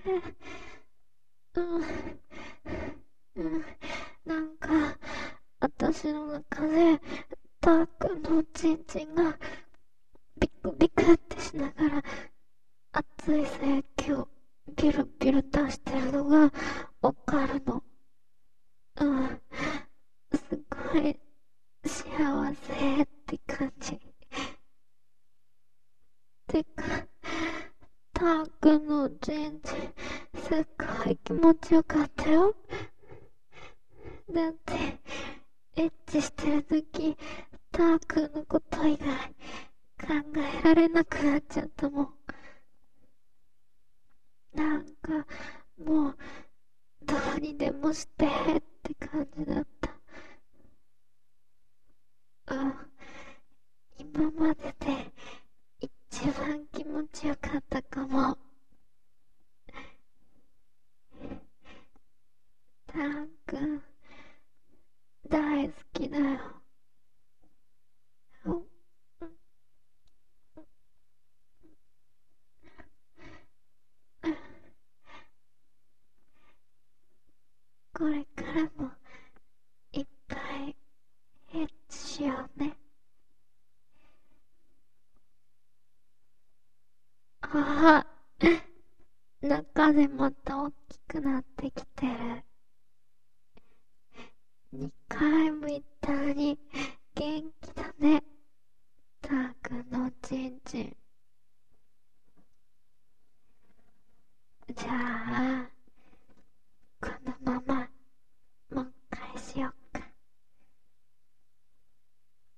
うん、うん、なんか、私の中で、タークのチンチンが、ビクビクってしながら、熱い精液をビルビル出してるのが、わかるの。うん、すごい、幸せって感じ。てか、タークのチンチン、すっごい気持ちよかったよ。だって、エッチしてるとき、タークのこと以外考えられなくなっちゃったもん。なんか、もう、どうにでもしてって感じだった。うん、今までで一番気持ちよかったかも。ターク、大好きだよ。うん、これからもいっぱいエッチしようね。ああ、中でまた大きくなってきてる。2回も言ったのに元気だね。タークのチンチン。